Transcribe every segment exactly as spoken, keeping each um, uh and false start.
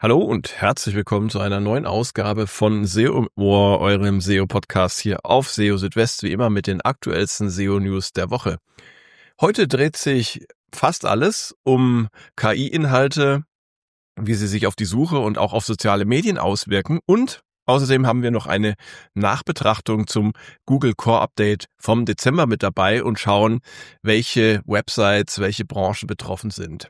Hallo und herzlich willkommen zu einer neuen Ausgabe von S E O im Ohr, eurem S E O-Podcast hier auf S E O Südwest, wie immer mit den aktuellsten S E O-News der Woche. Heute dreht sich fast alles um K I-Inhalte, wie sie sich auf die Suche und auch auf soziale Medien auswirken, und außerdem haben wir noch eine Nachbetrachtung zum Google Core Update vom Dezember mit dabei und schauen, welche Websites, welche Branchen betroffen sind.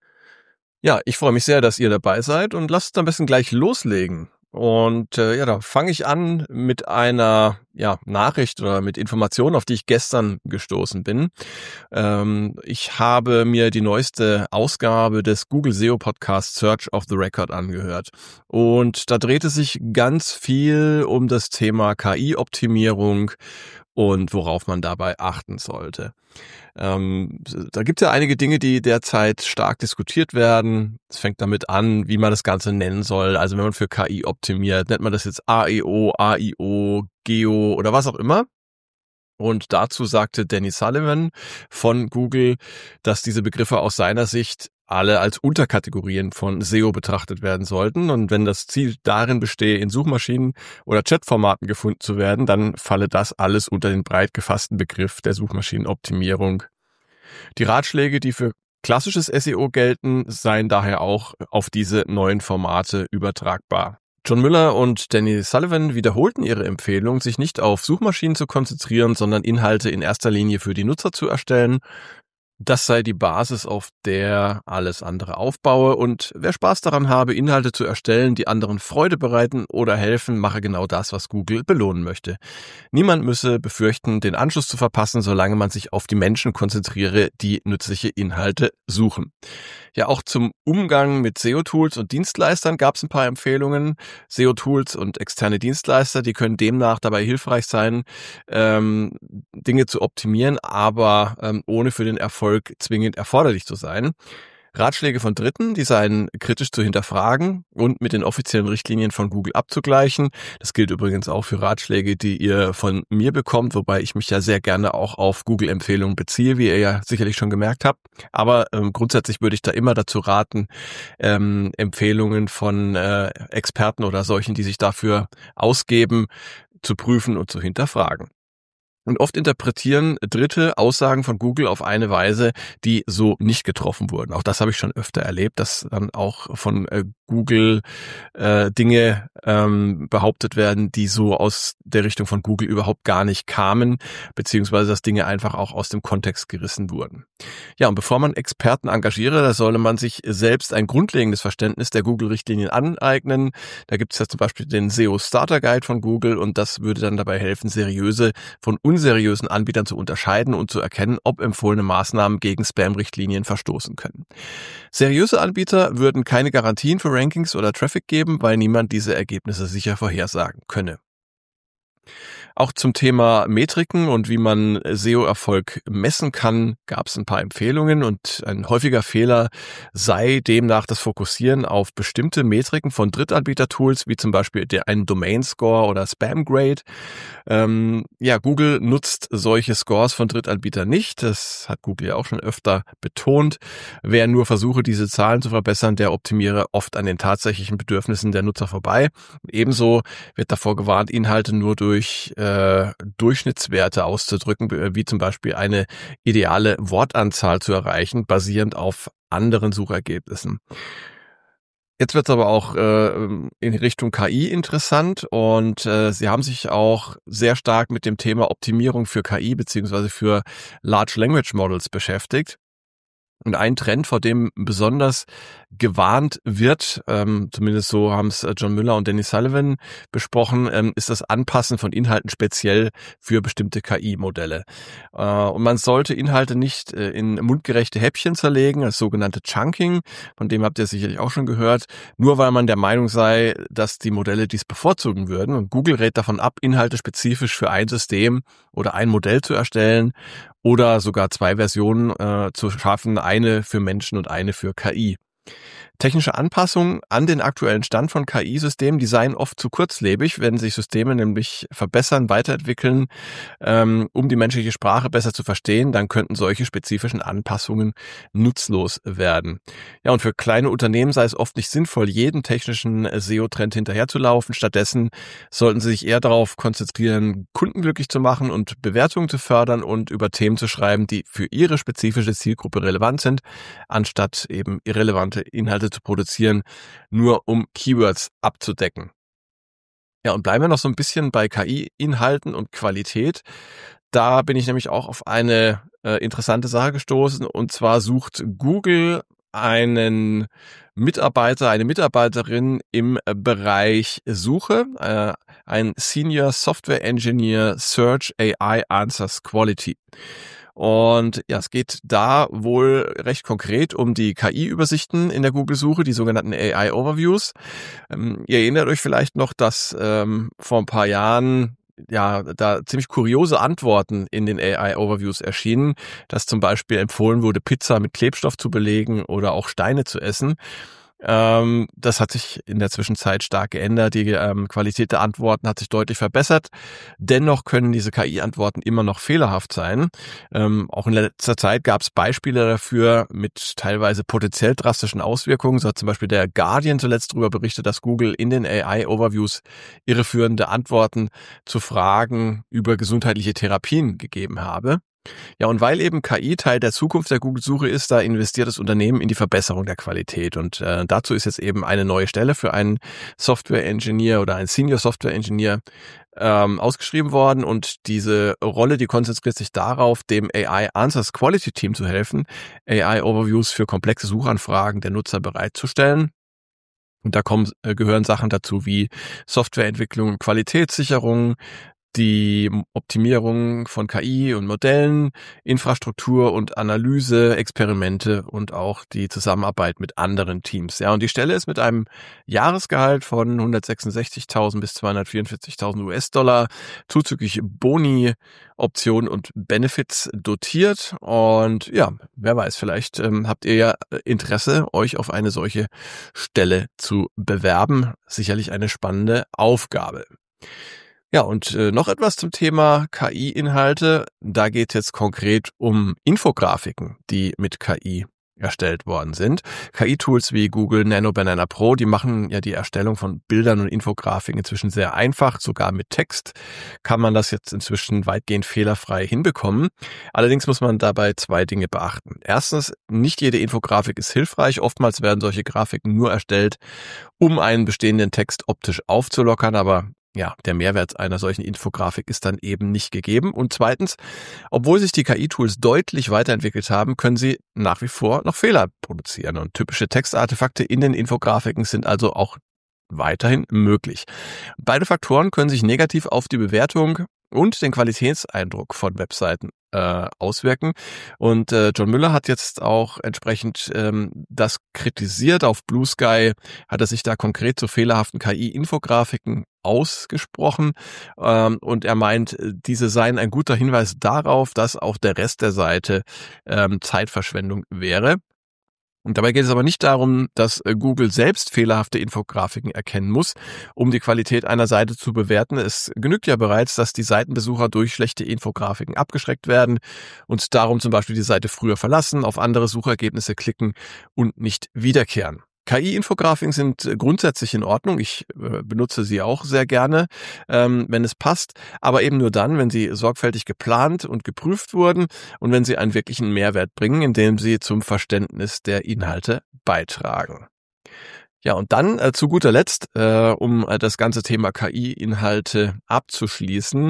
Ja, ich freue mich sehr, dass ihr dabei seid, und lasst uns am besten gleich loslegen. Und äh, ja, da fange ich an mit einer ja, Nachricht oder mit Informationen, auf die ich gestern gestoßen bin. Ähm, ich habe mir die neueste Ausgabe des Google S E O Podcasts Search of the Record angehört. Und da drehte sich ganz viel um das Thema K I-Optimierung und worauf man dabei achten sollte. Ähm, da gibt es ja einige Dinge, die derzeit stark diskutiert werden. Es fängt damit an, wie man das Ganze nennen soll. Also wenn man für K I optimiert, nennt man das jetzt A E O, A I O, Geo oder was auch immer. Und dazu sagte Danny Sullivan von Google, dass diese Begriffe aus seiner Sicht alle als Unterkategorien von S E O betrachtet werden sollten. Und wenn das Ziel darin bestehe, in Suchmaschinen oder Chatformaten gefunden zu werden, dann falle das alles unter den breit gefassten Begriff der Suchmaschinenoptimierung. Die Ratschläge, die für klassisches S E O gelten, seien daher auch auf diese neuen Formate übertragbar. John Müller und Danny Sullivan wiederholten ihre Empfehlung, sich nicht auf Suchmaschinen zu konzentrieren, sondern Inhalte in erster Linie für die Nutzer zu erstellen. Das sei die Basis, auf der alles andere aufbaue, und wer Spaß daran habe, Inhalte zu erstellen, die anderen Freude bereiten oder helfen, mache genau das, was Google belohnen möchte. Niemand müsse befürchten, den Anschluss zu verpassen, solange man sich auf die Menschen konzentriere, die nützliche Inhalte suchen. Ja, auch zum Umgang mit S E O-Tools und Dienstleistern gab es ein paar Empfehlungen. S E O-Tools und externe Dienstleister, die können demnach dabei hilfreich sein, ähm, Dinge zu optimieren, aber ähm, ohne für den Erfolg zwingend erforderlich zu sein. Ratschläge von Dritten, die seien kritisch zu hinterfragen und mit den offiziellen Richtlinien von Google abzugleichen. Das gilt übrigens auch für Ratschläge, die ihr von mir bekommt, wobei ich mich ja sehr gerne auch auf Google-Empfehlungen beziehe, wie ihr ja sicherlich schon gemerkt habt. Aber ähm, grundsätzlich würde ich da immer dazu raten, ähm, Empfehlungen von äh, Experten oder solchen, die sich dafür ausgeben, zu prüfen und zu hinterfragen. Und oft interpretieren Dritte Aussagen von Google auf eine Weise, die so nicht getroffen wurden. Auch das habe ich schon öfter erlebt, dass dann auch von äh, Google äh, Dinge ähm, behauptet werden, die so aus der Richtung von Google überhaupt gar nicht kamen, beziehungsweise dass Dinge einfach auch aus dem Kontext gerissen wurden. Ja, und bevor man Experten engagiere, da solle man sich selbst ein grundlegendes Verständnis der Google-Richtlinien aneignen. Da gibt es ja zum Beispiel den S E O Starter Guide von Google, und das würde dann dabei helfen, seriöse von unseriösen Anbietern zu unterscheiden und zu erkennen, ob empfohlene Maßnahmen gegen Spam-Richtlinien verstoßen können. Seriöse Anbieter würden keine Garantien für Rankings oder Traffic geben, weil niemand diese Ergebnisse sicher vorhersagen könne. Auch zum Thema Metriken und wie man S E O-Erfolg messen kann, gab es ein paar Empfehlungen, und ein häufiger Fehler sei demnach das Fokussieren auf bestimmte Metriken von Drittanbieter-Tools, wie zum Beispiel der einen Domain-Score oder Spam-Grade. Ähm, ja, Google nutzt solche Scores von Drittanbietern nicht. Das hat Google ja auch schon öfter betont. Wer nur versuche, diese Zahlen zu verbessern, der optimiere oft an den tatsächlichen Bedürfnissen der Nutzer vorbei. Ebenso wird davor gewarnt, Inhalte nur durch äh, Durchschnittswerte auszudrücken, wie zum Beispiel eine ideale Wortanzahl zu erreichen, basierend auf anderen Suchergebnissen. Jetzt wird es aber auch äh, in Richtung K I interessant, und äh, sie haben sich auch sehr stark mit dem Thema Optimierung für K I bzw. für Large Language Models beschäftigt. Und ein Trend, vor dem besonders gewarnt wird, ähm, zumindest so haben es John Müller und Danny Sullivan besprochen, ähm, ist das Anpassen von Inhalten speziell für bestimmte K I-Modelle. Äh, und man sollte Inhalte nicht äh, in mundgerechte Häppchen zerlegen, das sogenannte Chunking, von dem habt ihr sicherlich auch schon gehört, nur weil man der Meinung sei, dass die Modelle dies bevorzugen würden. Und Google rät davon ab, Inhalte spezifisch für ein System oder ein Modell zu erstellen oder sogar zwei Versionen äh, zu schaffen, eine für Menschen und eine für K I. Technische Anpassungen an den aktuellen Stand von K I-Systemen, die seien oft zu kurzlebig, wenn sich Systeme nämlich verbessern, weiterentwickeln, ähm, um die menschliche Sprache besser zu verstehen, dann könnten solche spezifischen Anpassungen nutzlos werden. Ja, und für kleine Unternehmen sei es oft nicht sinnvoll, jeden technischen S E O-Trend hinterherzulaufen. Stattdessen sollten sie sich eher darauf konzentrieren, Kunden glücklich zu machen und Bewertungen zu fördern und über Themen zu schreiben, die für ihre spezifische Zielgruppe relevant sind, anstatt eben irrelevante Inhalte zu produzieren, nur um Keywords abzudecken. Ja, und bleiben wir noch so ein bisschen bei K I-Inhalten und Qualität. Da bin ich nämlich auch auf eine äh, interessante Sache gestoßen, und zwar sucht Google einen Mitarbeiter, eine Mitarbeiterin im Bereich Suche, äh, ein Senior Software Engineer Search A I Answers Quality. Und ja, es geht da wohl recht konkret um die K I-Übersichten in der Google-Suche, die sogenannten A I-Overviews. Ähm, ihr erinnert euch vielleicht noch, dass ähm, vor ein paar Jahren ja da ziemlich kuriose Antworten in den A I-Overviews erschienen, dass zum Beispiel empfohlen wurde, Pizza mit Klebstoff zu belegen oder auch Steine zu essen. Ähm, das hat sich in der Zwischenzeit stark geändert. Die ähm, Qualität der Antworten hat sich deutlich verbessert. Dennoch können diese K I-Antworten immer noch fehlerhaft sein. Ähm, auch in letzter Zeit gab es Beispiele dafür mit teilweise potenziell drastischen Auswirkungen. So hat zum Beispiel der Guardian zuletzt darüber berichtet, dass Google in den A I-Overviews irreführende Antworten zu Fragen über gesundheitliche Therapien gegeben habe. Ja, und weil eben K I Teil der Zukunft der Google-Suche ist, da investiert das Unternehmen in die Verbesserung der Qualität. Und äh, dazu ist jetzt eben eine neue Stelle für einen Software-Engineer oder einen Senior Software-Engineer ähm, ausgeschrieben worden. Und diese Rolle, die konzentriert sich darauf, dem A I Answers Quality Team zu helfen, A I-Overviews für komplexe Suchanfragen der Nutzer bereitzustellen. Und da kommen, äh, gehören Sachen dazu wie Softwareentwicklung, Qualitätssicherung, die Optimierung von K I und Modellen, Infrastruktur und Analyse, Experimente und auch die Zusammenarbeit mit anderen Teams. Ja, und die Stelle ist mit einem Jahresgehalt von hundertsechsundsechzigtausend bis zweihundertvierundvierzigtausend U S-Dollar zuzüglich Boni, Optionen und Benefits dotiert. Und ja, wer weiß, vielleicht ähm, habt ihr ja Interesse, euch auf eine solche Stelle zu bewerben. Sicherlich eine spannende Aufgabe. Ja, und äh, noch etwas zum Thema K I-Inhalte. Da geht es jetzt konkret um Infografiken, die mit K I erstellt worden sind. K I-Tools wie Google Nano Banana Pro, die machen ja die Erstellung von Bildern und Infografiken inzwischen sehr einfach. Sogar mit Text kann man das jetzt inzwischen weitgehend fehlerfrei hinbekommen. Allerdings muss man dabei zwei Dinge beachten. Erstens, nicht jede Infografik ist hilfreich. Oftmals werden solche Grafiken nur erstellt, um einen bestehenden Text optisch aufzulockern, aber ja, der Mehrwert einer solchen Infografik ist dann eben nicht gegeben. Und zweitens, obwohl sich die K I-Tools deutlich weiterentwickelt haben, können sie nach wie vor noch Fehler produzieren. Und typische Textartefakte in den Infografiken sind also auch weiterhin möglich. Beide Faktoren können sich negativ auf die Bewertung und den Qualitätseindruck von Webseiten äh, auswirken. Und äh, John Müller hat jetzt auch entsprechend ähm, das kritisiert. Auf Blue Sky hat er sich da konkret zu fehlerhaften K I-Infografiken ausgesprochen. Ähm, und er meint, diese seien ein guter Hinweis darauf, dass auch der Rest der Seite ähm, Zeitverschwendung wäre. Und dabei geht es aber nicht darum, dass Google selbst fehlerhafte Infografiken erkennen muss, um die Qualität einer Seite zu bewerten. Es genügt ja bereits, dass die Seitenbesucher durch schlechte Infografiken abgeschreckt werden und darum zum Beispiel die Seite früher verlassen, auf andere Suchergebnisse klicken und nicht wiederkehren. K I-Infografiken sind grundsätzlich in Ordnung. Ich äh, benutze sie auch sehr gerne, ähm, wenn es passt, aber eben nur dann, wenn sie sorgfältig geplant und geprüft wurden und wenn sie einen wirklichen Mehrwert bringen, indem sie zum Verständnis der Inhalte beitragen. Ja, und dann äh, zu guter Letzt, äh, um äh, das ganze Thema K I-Inhalte abzuschließen.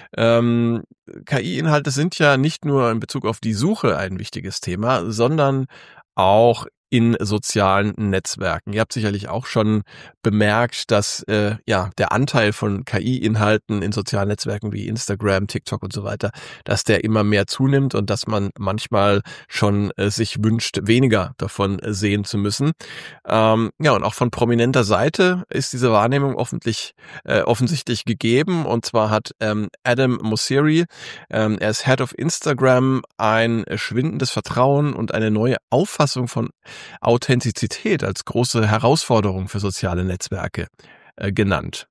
Ähm, K I-Inhalte sind ja nicht nur in Bezug auf die Suche ein wichtiges Thema, sondern auch in sozialen Netzwerken. Ihr habt sicherlich auch schon bemerkt, dass äh, ja der Anteil von K I-Inhalten in sozialen Netzwerken wie Instagram, TikTok und so weiter, dass der immer mehr zunimmt und dass man manchmal schon äh, sich wünscht, weniger davon äh, sehen zu müssen. Ähm, ja, und auch von prominenter Seite ist diese Wahrnehmung offentlich, äh, offensichtlich gegeben. Und zwar hat ähm, Adam Mosseri, ähm, er ist Head of Instagram, ein schwindendes Vertrauen und eine neue Auffassung von Authentizität als große Herausforderung für soziale Netzwerke äh, genannt.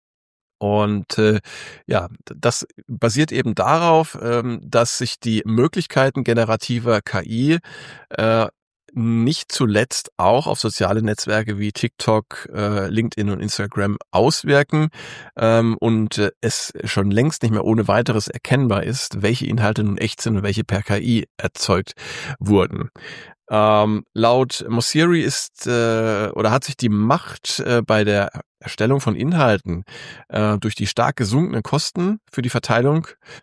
Und äh, ja, das basiert eben darauf, ähm, dass sich die Möglichkeiten generativer K I äh, nicht zuletzt auch auf soziale Netzwerke wie TikTok, äh, LinkedIn und Instagram auswirken ähm, und äh, es schon längst nicht mehr ohne weiteres erkennbar ist, welche Inhalte nun echt sind und welche per K I erzeugt wurden. Ähm, laut Mosseri ist äh, oder hat sich die Macht äh, bei der Erstellung von Inhalten äh, durch die stark gesunkenen Kosten für die Verteilung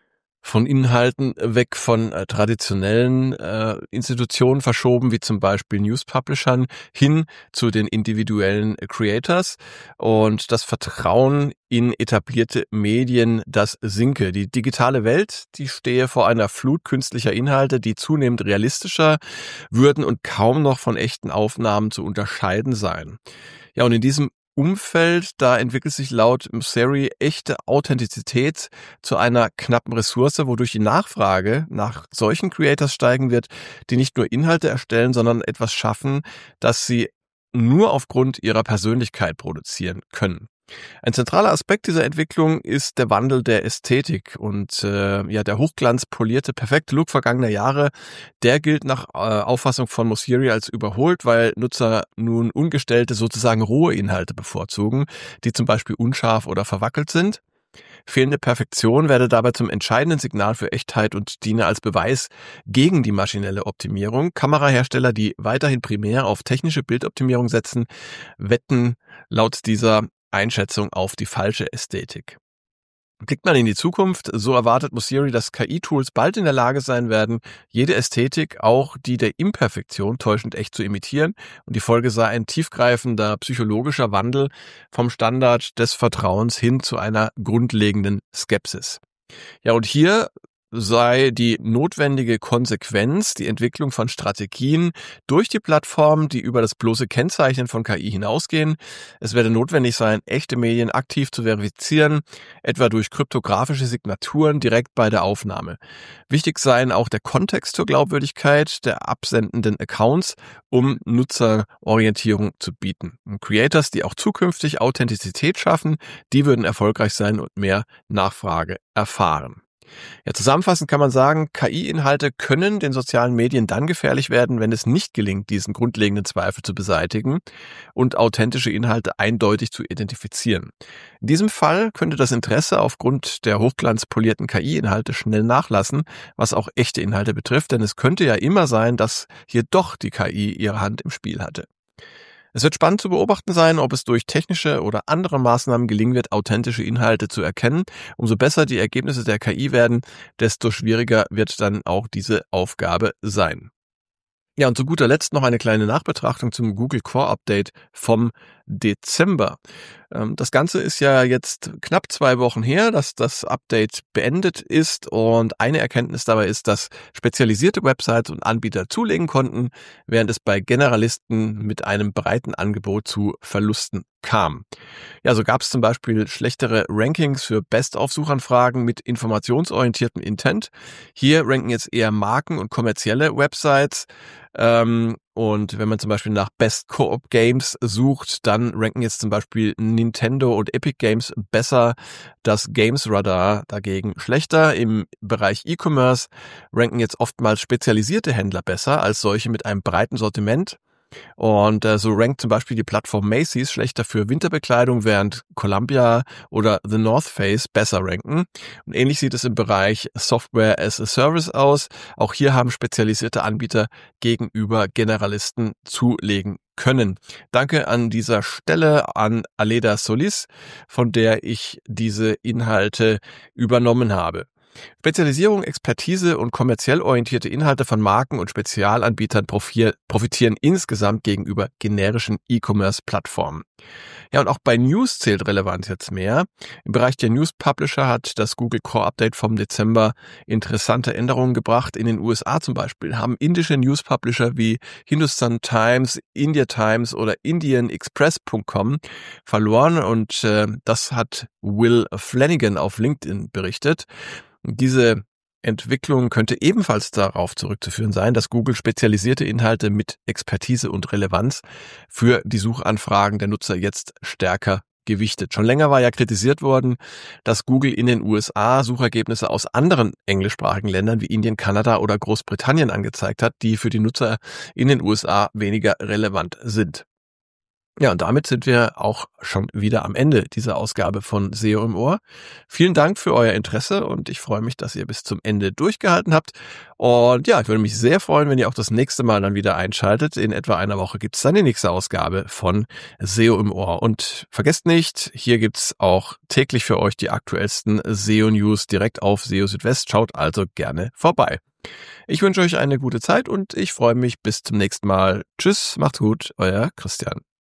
von Inhalten weg von äh, traditionellen äh, Institutionen verschoben, wie zum Beispiel News-Publishern, hin zu den individuellen äh, Creators. Und das Vertrauen in etablierte Medien, das sinke. Die digitale Welt, die stehe vor einer Flut künstlicher Inhalte, die zunehmend realistischer würden und kaum noch von echten Aufnahmen zu unterscheiden seien. Ja, und in diesem Umfeld, da entwickelt sich laut Mosseri echte Authentizität zu einer knappen Ressource, wodurch die Nachfrage nach solchen Creators steigen wird, die nicht nur Inhalte erstellen, sondern etwas schaffen, das sie nur aufgrund ihrer Persönlichkeit produzieren können. Ein zentraler Aspekt dieser Entwicklung ist der Wandel der Ästhetik und äh, ja der hochglanzpolierte, perfekte Look vergangener Jahre, der gilt nach äh, Auffassung von Mosseri als überholt, weil Nutzer nun ungestellte, sozusagen rohe Inhalte bevorzugen, die zum Beispiel unscharf oder verwackelt sind. Fehlende Perfektion werde dabei zum entscheidenden Signal für Echtheit und diene als Beweis gegen die maschinelle Optimierung. Kamerahersteller, die weiterhin primär auf technische Bildoptimierung setzen, wetten laut dieser Einschätzung auf die falsche Ästhetik. Blickt man in die Zukunft, so erwartet Mosseri, dass K I-Tools bald in der Lage sein werden, jede Ästhetik, auch die der Imperfektion, täuschend echt zu imitieren, und die Folge sei ein tiefgreifender psychologischer Wandel vom Standard des Vertrauens hin zu einer grundlegenden Skepsis. Ja, und hier sei die notwendige Konsequenz die Entwicklung von Strategien durch die Plattformen, die über das bloße Kennzeichnen von K I hinausgehen. Es werde notwendig sein, echte Medien aktiv zu verifizieren, etwa durch kryptografische Signaturen direkt bei der Aufnahme. Wichtig seien auch der Kontext zur Glaubwürdigkeit der absendenden Accounts, um Nutzerorientierung zu bieten. Und Creators, die auch zukünftig Authentizität schaffen, die würden erfolgreich sein und mehr Nachfrage erfahren. Ja, zusammenfassend kann man sagen, K I-Inhalte können den sozialen Medien dann gefährlich werden, wenn es nicht gelingt, diesen grundlegenden Zweifel zu beseitigen und authentische Inhalte eindeutig zu identifizieren. In diesem Fall könnte das Interesse aufgrund der hochglanzpolierten K I-Inhalte schnell nachlassen, was auch echte Inhalte betrifft, denn es könnte ja immer sein, dass hier doch die K I ihre Hand im Spiel hatte. Es wird spannend zu beobachten sein, ob es durch technische oder andere Maßnahmen gelingen wird, authentische Inhalte zu erkennen. Umso besser die Ergebnisse der K I werden, desto schwieriger wird dann auch diese Aufgabe sein. Ja, und zu guter Letzt noch eine kleine Nachbetrachtung zum Google Core Update vom Dezember. Das Ganze ist ja jetzt knapp zwei Wochen her, dass das Update beendet ist, und eine Erkenntnis dabei ist, dass spezialisierte Websites und Anbieter zulegen konnten, während es bei Generalisten mit einem breiten Angebot zu Verlusten kam. Ja, so gab es zum Beispiel schlechtere Rankings für Best-of-Suchanfragen mit informationsorientiertem Intent. Hier ranken jetzt eher Marken und kommerzielle Websites. Ähm, und wenn man zum Beispiel nach Best Co-op Games sucht, dann ranken jetzt zum Beispiel Nintendo und Epic Games besser, das Games Radar dagegen schlechter. Im Bereich E-Commerce ranken jetzt oftmals spezialisierte Händler besser als solche mit einem breiten Sortiment. Und äh, so rankt zum Beispiel die Plattform Macy's schlechter für Winterbekleidung, während Columbia oder The North Face besser ranken. Und ähnlich sieht es im Bereich Software as a Service aus. Auch hier haben spezialisierte Anbieter gegenüber Generalisten zulegen können. Danke an dieser Stelle an Aleda Solis, von der ich diese Inhalte übernommen habe. Spezialisierung, Expertise und kommerziell orientierte Inhalte von Marken und Spezialanbietern profitieren insgesamt gegenüber generischen E-Commerce-Plattformen. Ja, und auch bei News zählt Relevanz jetzt mehr. Im Bereich der News Publisher hat das Google Core Update vom Dezember interessante Änderungen gebracht. In den U S A zum Beispiel haben indische News Publisher wie Hindustan Times, India Times oder Indian Express Punkt com verloren, und äh, das hat Will Flanagan auf LinkedIn berichtet. Diese Entwicklung könnte ebenfalls darauf zurückzuführen sein, dass Google spezialisierte Inhalte mit Expertise und Relevanz für die Suchanfragen der Nutzer jetzt stärker gewichtet. Schon länger war ja kritisiert worden, dass Google in den U S A Suchergebnisse aus anderen englischsprachigen Ländern wie Indien, Kanada oder Großbritannien angezeigt hat, die für die Nutzer in den U S A weniger relevant sind. Ja, und damit sind wir auch schon wieder am Ende dieser Ausgabe von S E O im Ohr. Vielen Dank für euer Interesse und ich freue mich, dass ihr bis zum Ende durchgehalten habt. Und ja, ich würde mich sehr freuen, wenn ihr auch das nächste Mal dann wieder einschaltet. In etwa einer Woche gibt's dann die nächste Ausgabe von S E O im Ohr. Und vergesst nicht, hier gibt's auch täglich für euch die aktuellsten S E O-News direkt auf S E O Südwest. Schaut also gerne vorbei. Ich wünsche euch eine gute Zeit und ich freue mich bis zum nächsten Mal. Tschüss, macht's gut, euer Christian.